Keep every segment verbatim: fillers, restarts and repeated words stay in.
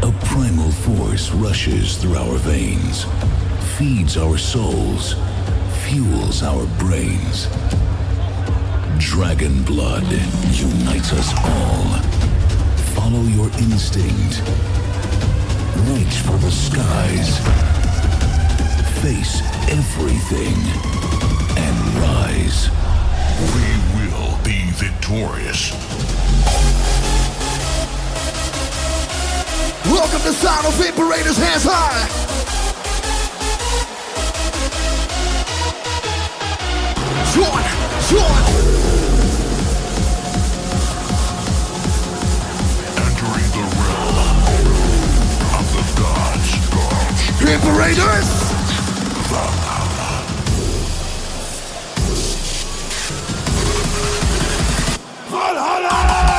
A primal force rushes through our veins, feeds our souls, fuels our brains. Dragon blood unites us all. Follow your instinct. Reach for the skies. Face everything and rise. We will be victorious. Welcome to Sound of Imperators, hands high. Join, join. Entering the realm of the gods. gods. Imperators. Valhalla. Valhalla.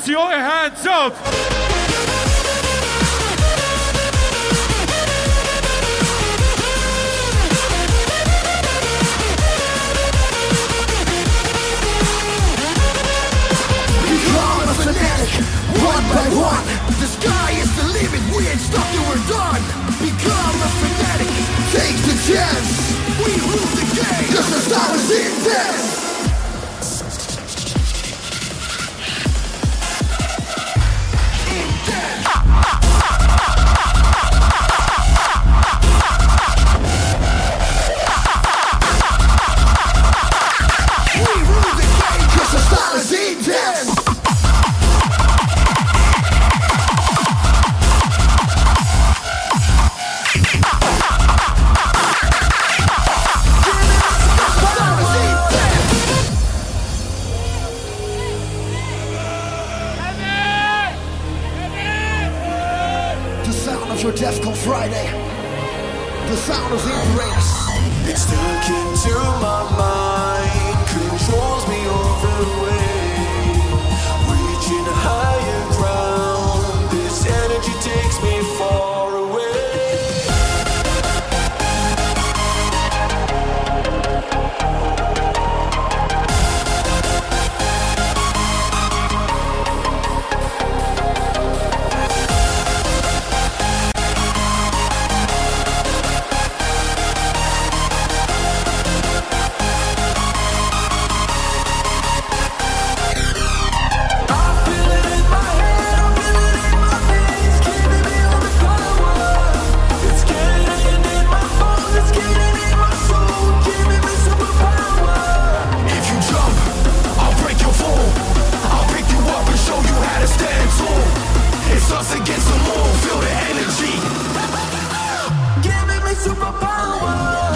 see all your hands up. Become a fanatic, one by one. The sky is the limit, we ain't stuck till we're done. Become a fanatic, take the chance. We rule the game, cause the style is intense. Your Defcon Friday, the sound of embrace. It's stuck into my mind, controls me all the way. Reaching a higher ground, this energy takes me far away. Against the moon, feel the energy. Giving me superpower.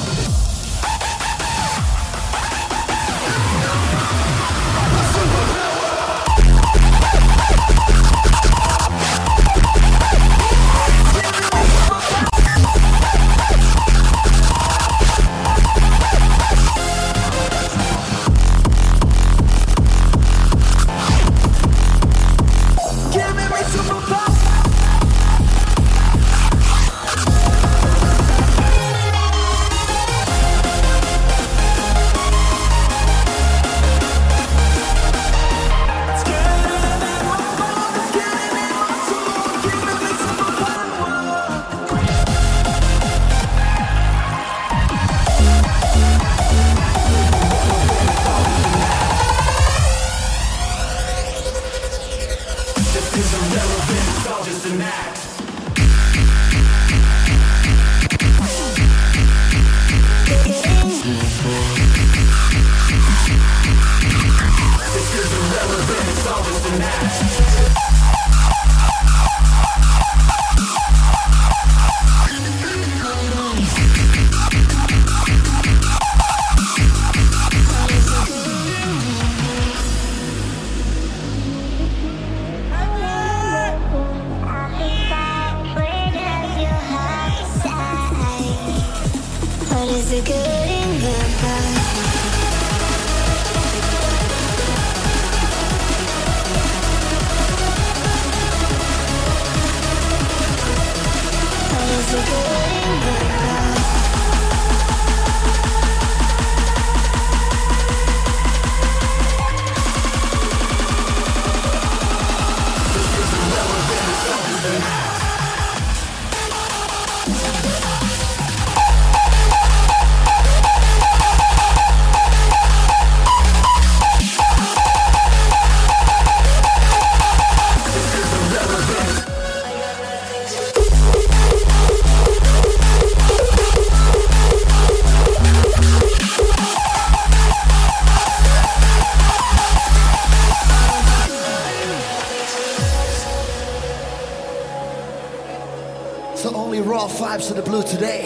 So only raw vibes to the blue today.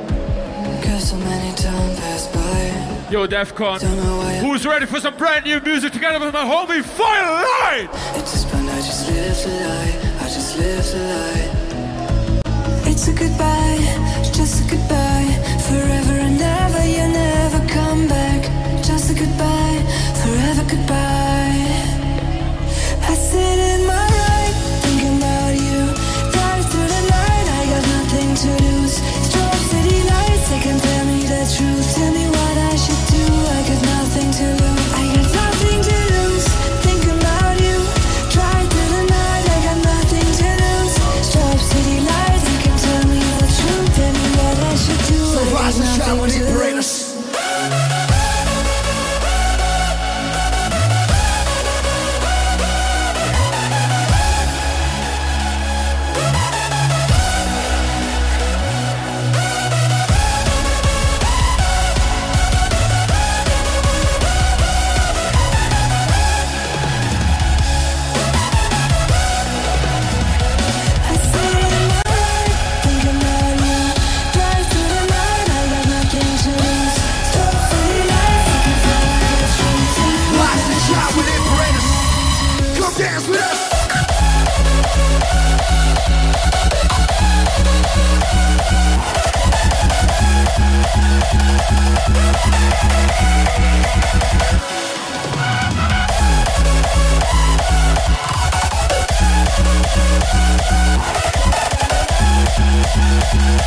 Cause so many times pass by. Yo, Defcon, who's ready for some brand new music together with my homie Firelight? It's just fun, I just live the light, I just live the light. It's a goodbye, it's just a goodbye. Forever and ever, you never come back. Just a goodbye, forever goodbye. I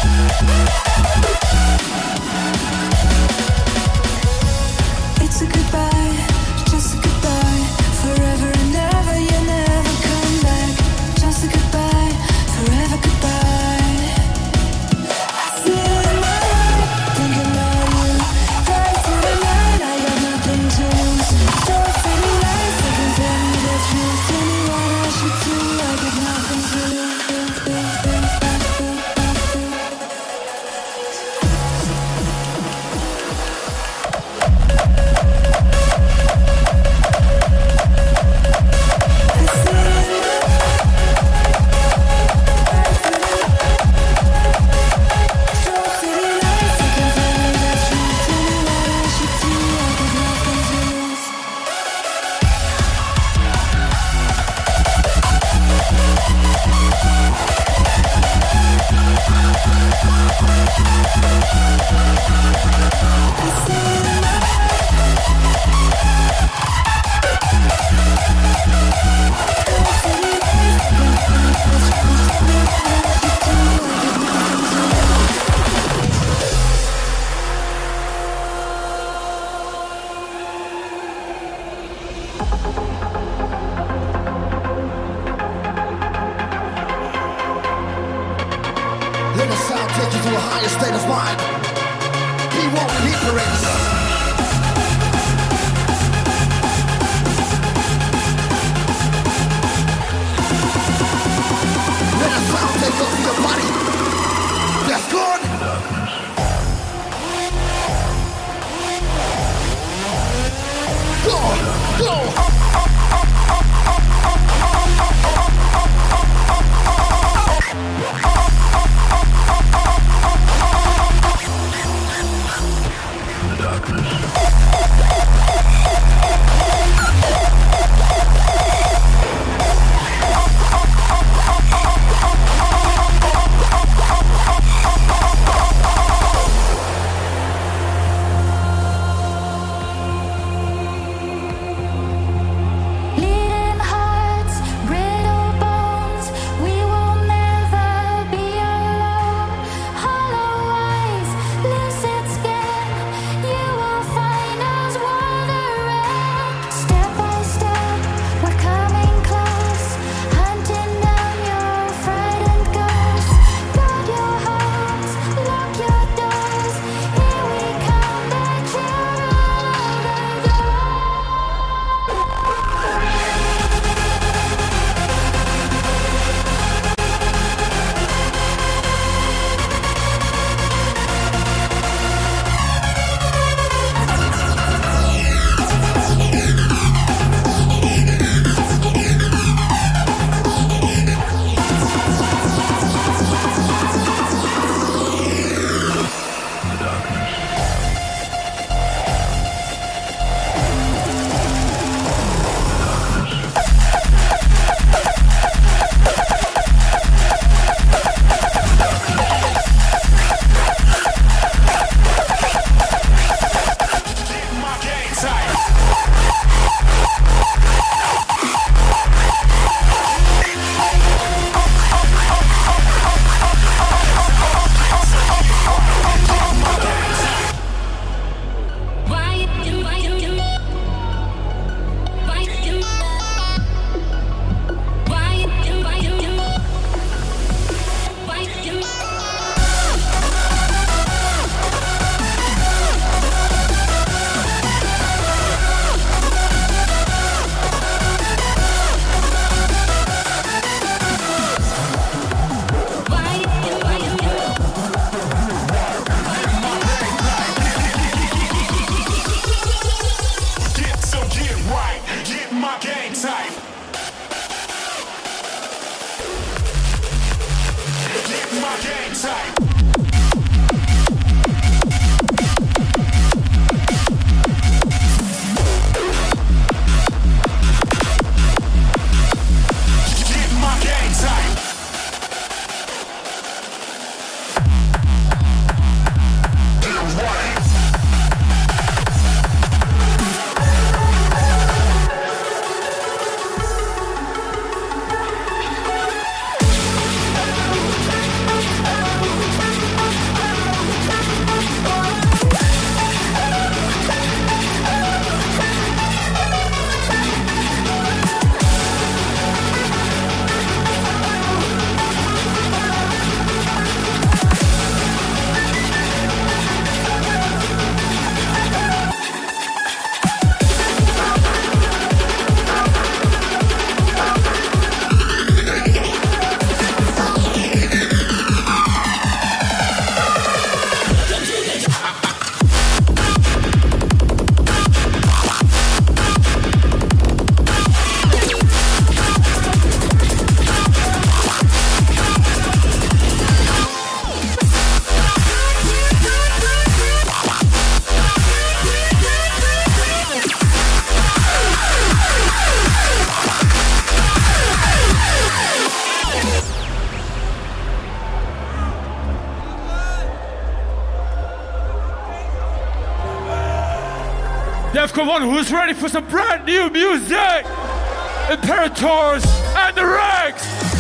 Let the sound take you to a higher state of mind. Be one with ignorance. Let the sound take over your body. That's good. Go, go. Defcon one, who's ready for some brand new music? Imperators and the Rex!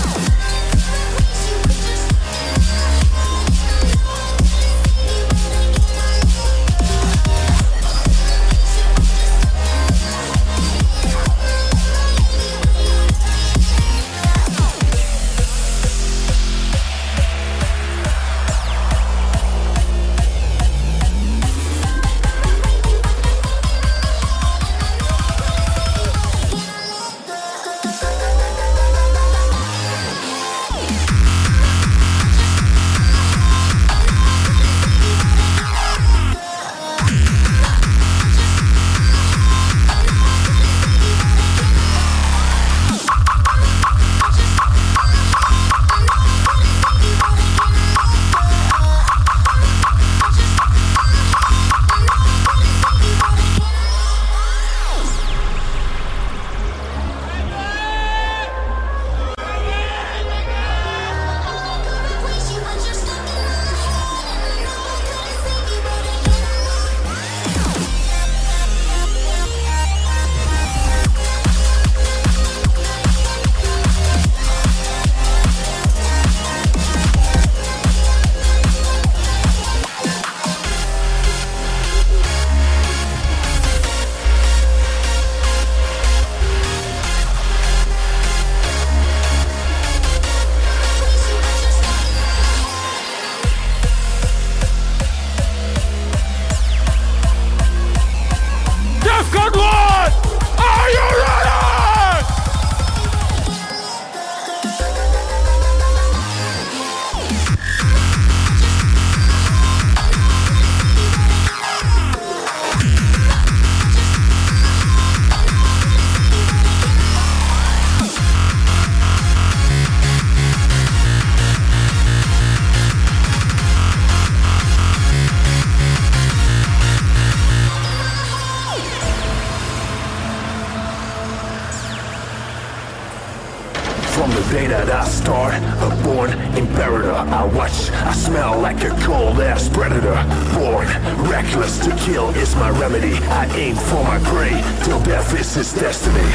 From the day that I start, a born imperator. I watch, I smell like a cold-ass predator. Born, reckless to kill is my remedy. I aim for my prey, till death is his destiny.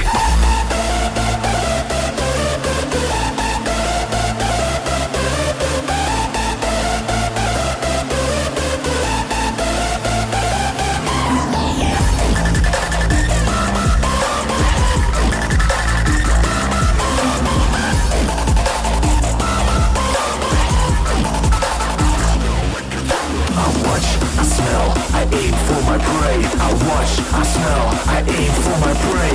I smell, I aim for my prey.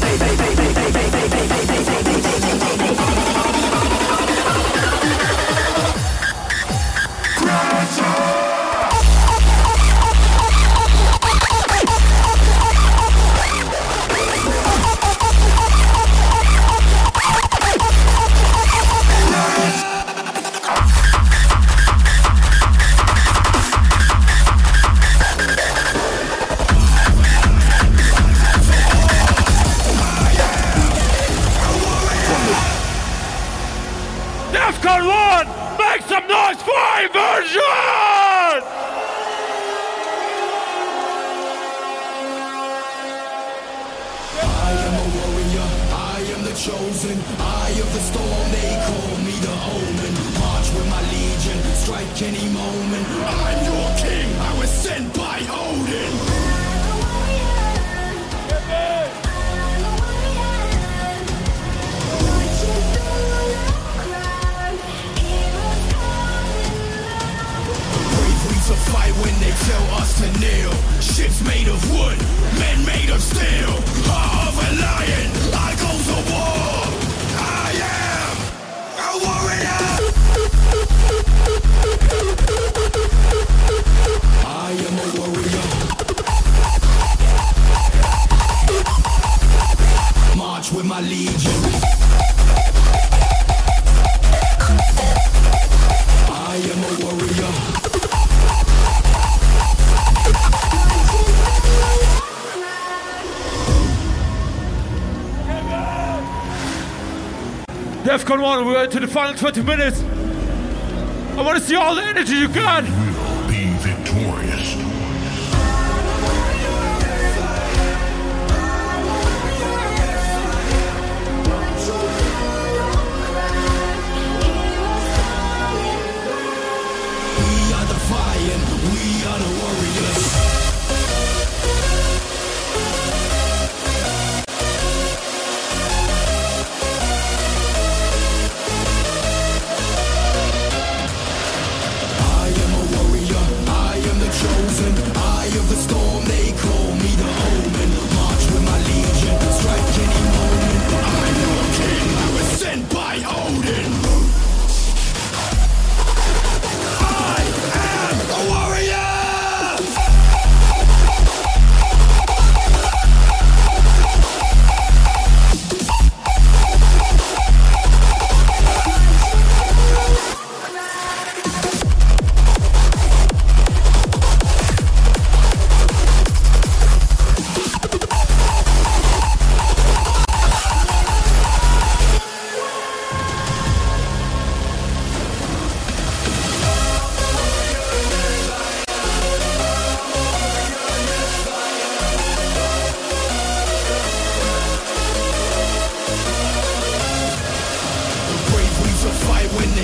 Defcon one, make some noise for Inversion! I am a warrior, I am the chosen, eye of the storm, they call me the Omen. March with my legion, strike any moment. I'm your king, I was sent by Odin. To fight when they tell us to kneel. Ships made of wood, men made of steel. Heart of a lion, I go to war. I am a warrior. I am a warrior. March with my legion. I am a warrior. Defcon one, we're into the final twenty minutes. I want to see all the energy you got. Will be victorious.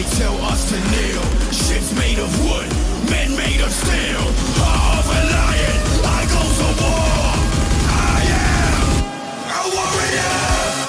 They tell us to kneel. Ships made of wood, men made of steel. Heart of a lion, I go to war. I am a warrior.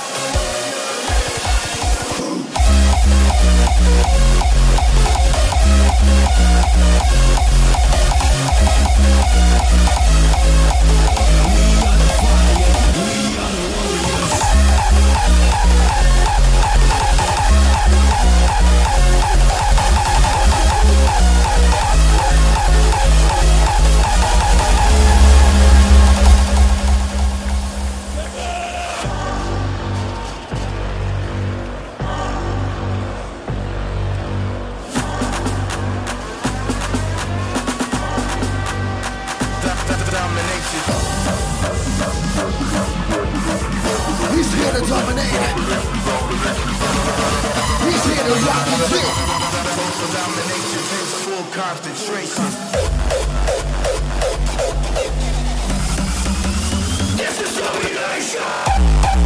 He's here to dominate. He's here to rock the beat. Domination takes full concentration. This is domination.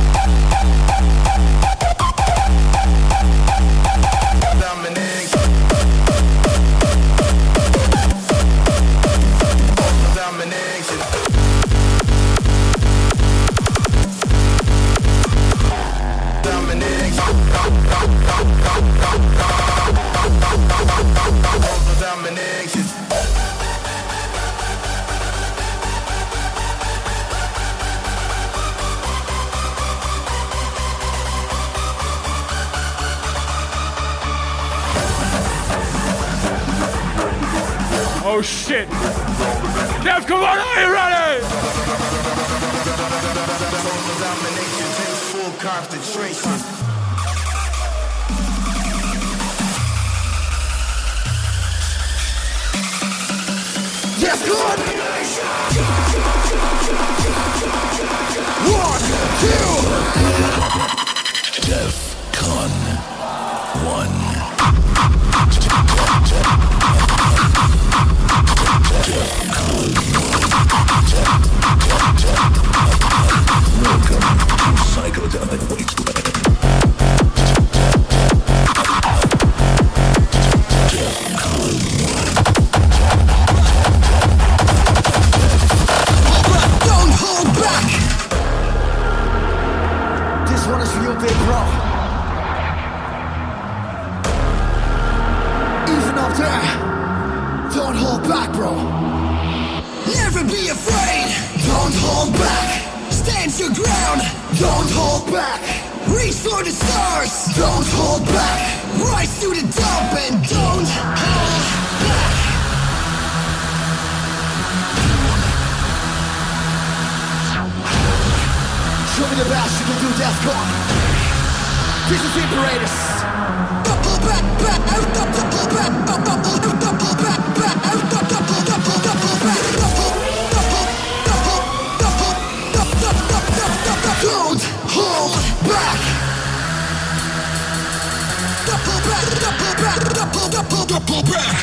Domination. Domination. Domination. Oh shit! Def, come on, are you ready? Domination takes full concentration. Yes, good! One, two! DEFCON one. Welcome to Psychedelic Wasteland. Don't hold back! This one is for you, big bro. Even up there, don't hold back, bro. Never be afraid. Don't hold back. Stand your ground. Don't hold back. Reach for the stars. Don't hold back. Rise to the top and don't hold back. Show me the best you can do, DEFCON. This is Imperatus. Double back, back, out, double back, double, double, double back, back, out, double, double, double, double back, double, double, double, double, double, double, double, double. Don't hold back. Double back, double back, double, double, double back.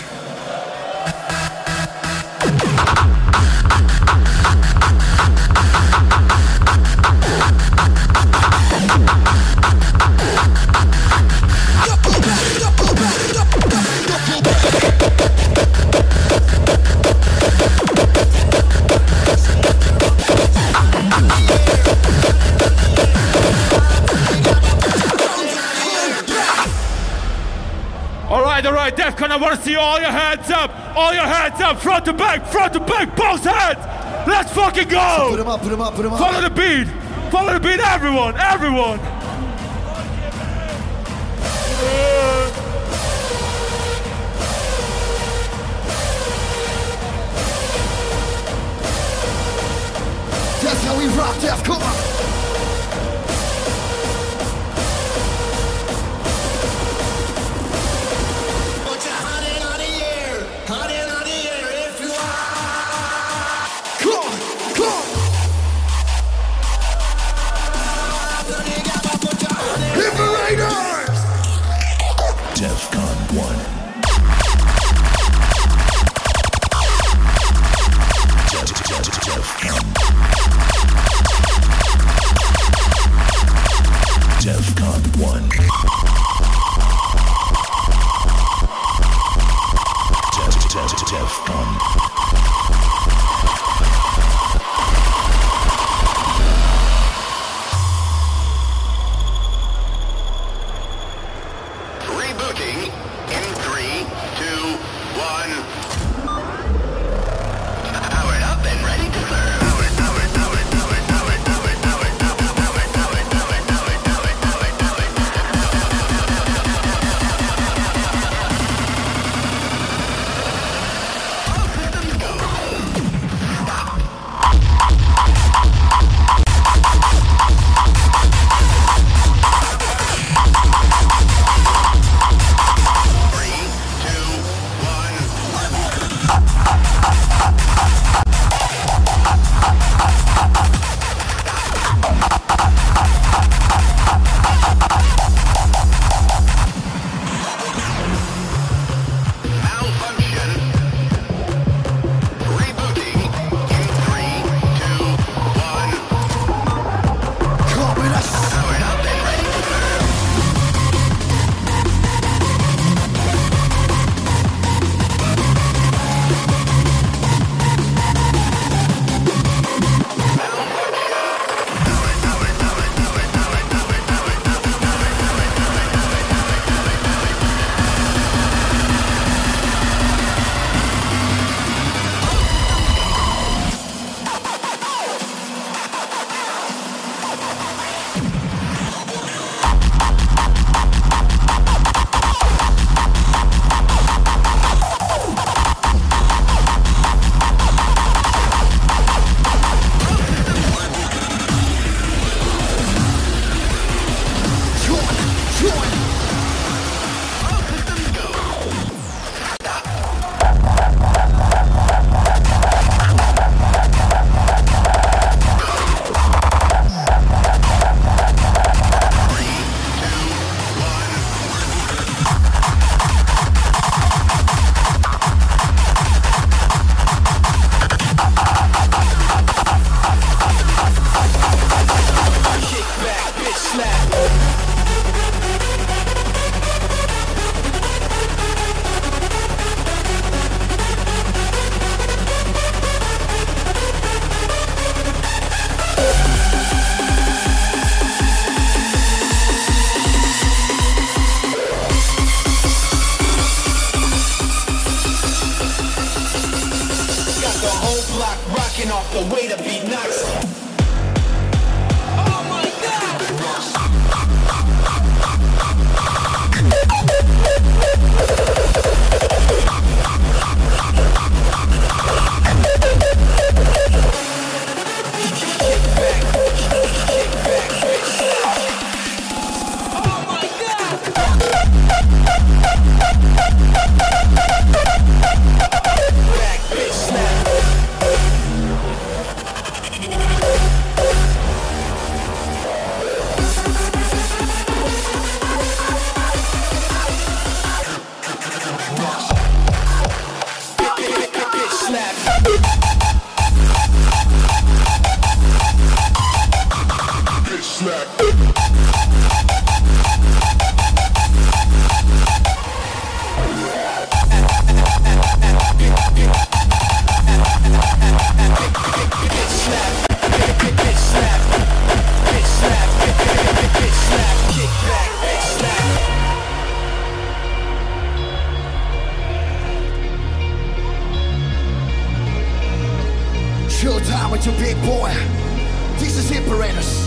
Alright, alright, DEFCON, I want to see all your hands up! All your hands up! Front to back! Front to back! Both hands! Let's fucking go! Put him up, put him up, put him up. Follow the beat! Follow the beat, everyone! Everyone! That's how we rock, Def, come on! DEFCON one. DEFCON one. Showtime with your big boy. This is Imperatus.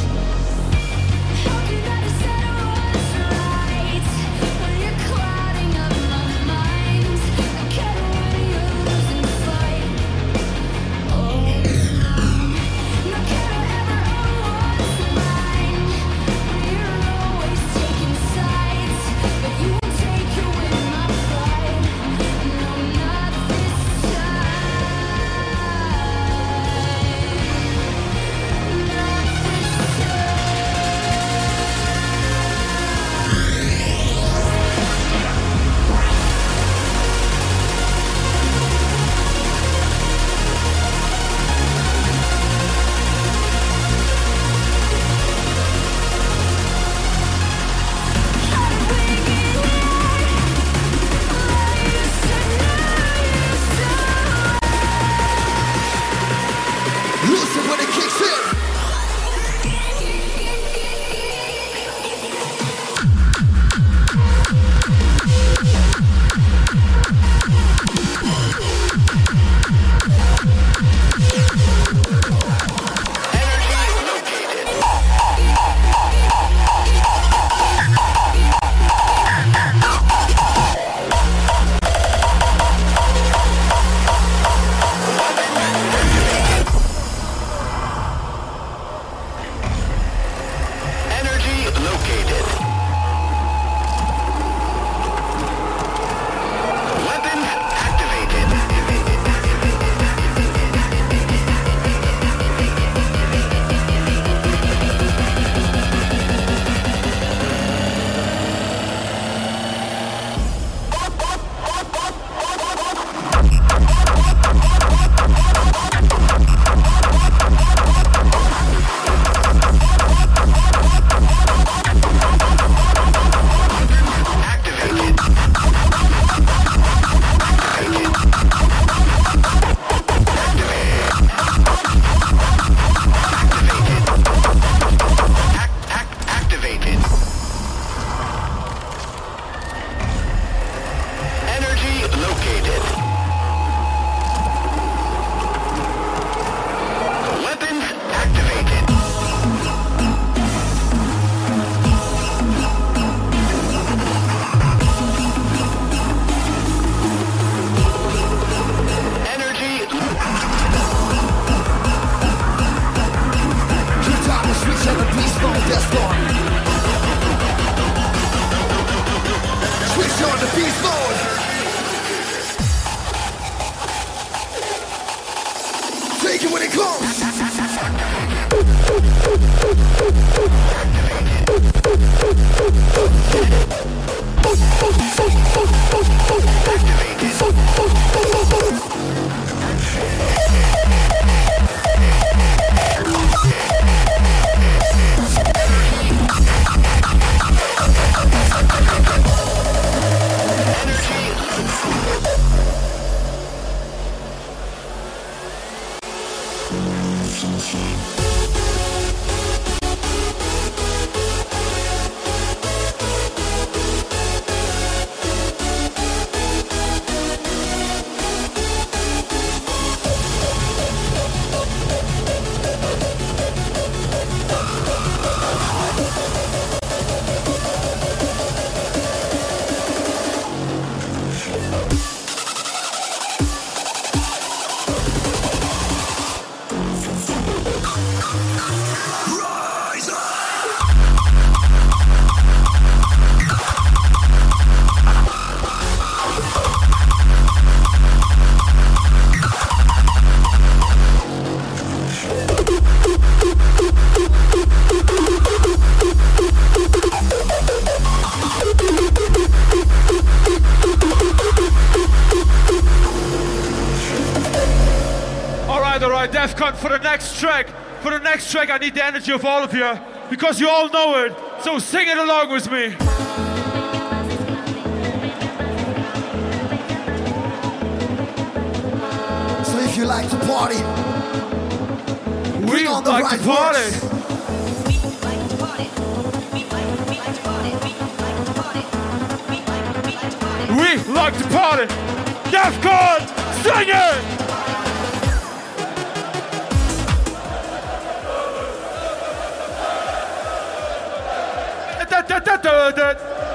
Defcon, for the next track, for the next track, I need the energy of all of you, because you all know it, so sing it along with me. So if you like to party, we on the like right to party. words. We like to party. Defcon, sing it! Da, da, da, da, da.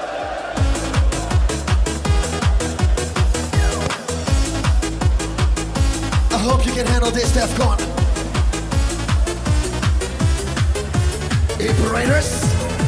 I hope you can handle this, Defcon. Operators.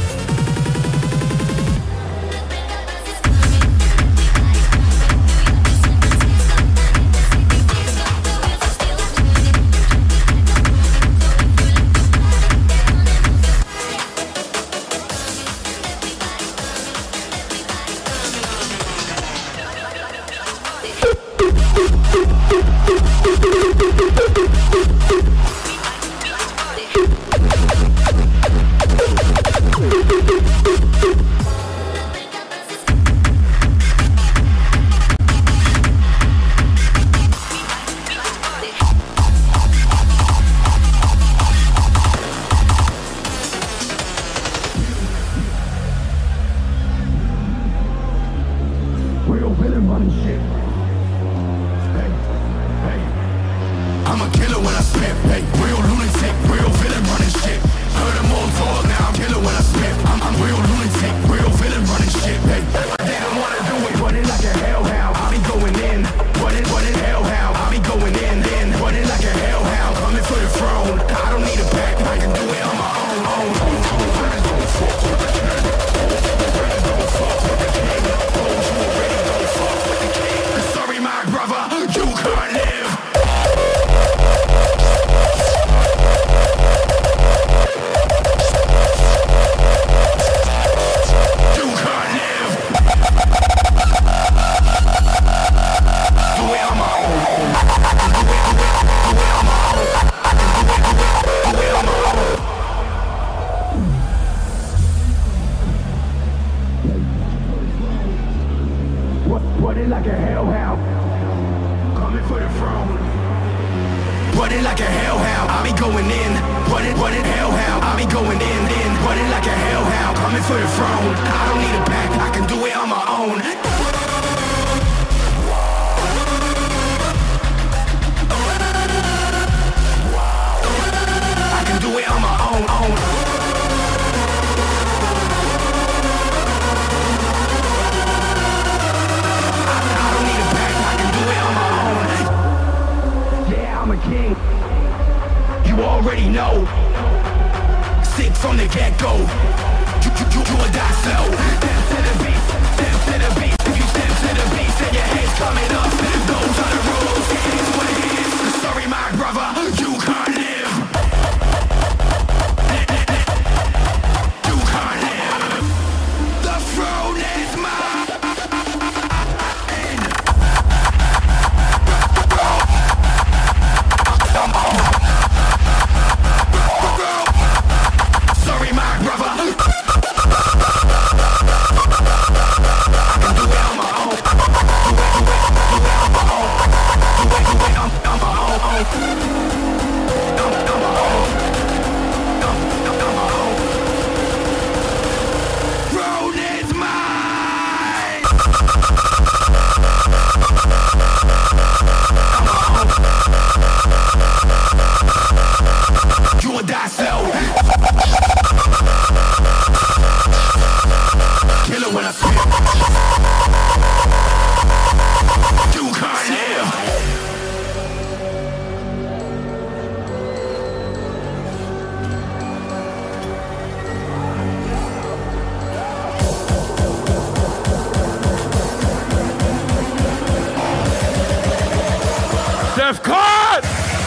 Defcon!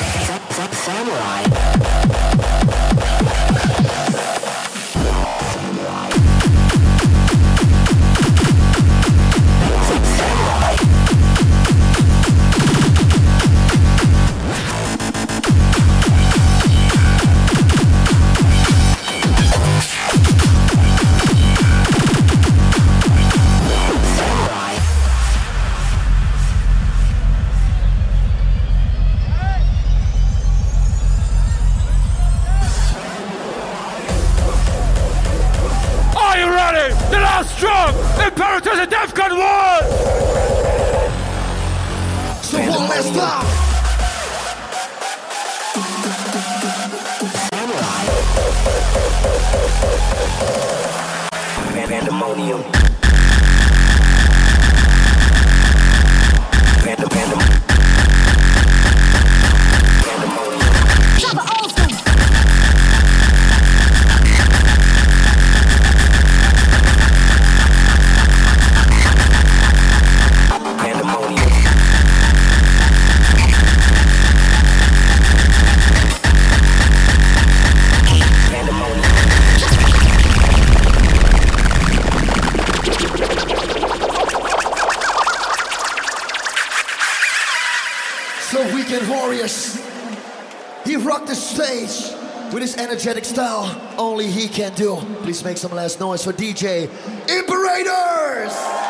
Samurai. Imperators and Defcon one! So one last time. Pandemonium. Pandem, pandem. Pandemonium. Chopper old school. Pandemonium. Pandemonium. So Weekend Warriors, he rocked the stage with his energetic style only he can do. Please make some last noise for D J Imperators!